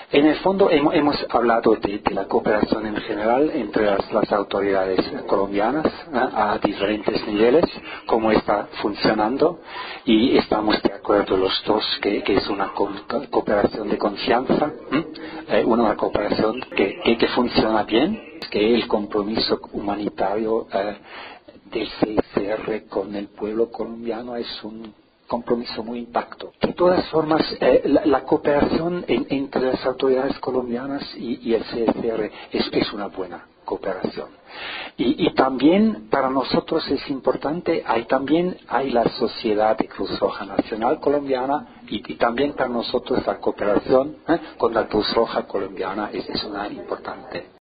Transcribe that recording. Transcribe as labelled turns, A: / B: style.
A: En el fondo hemos hablado de la cooperación en general entre las autoridades colombianas, a diferentes niveles, cómo está funcionando, y estamos de acuerdo los dos que es una cooperación de confianza, una cooperación que funciona bien, que el compromiso humanitario del CICR con el pueblo colombiano es un compromiso muy intacto. De todas formas, la cooperación entre las autoridades colombianas y el CICR es una buena cooperación. Y también para nosotros es importante, hay la Sociedad de Cruz Roja Nacional Colombiana y también para nosotros la cooperación con la Cruz Roja Colombiana es una importante.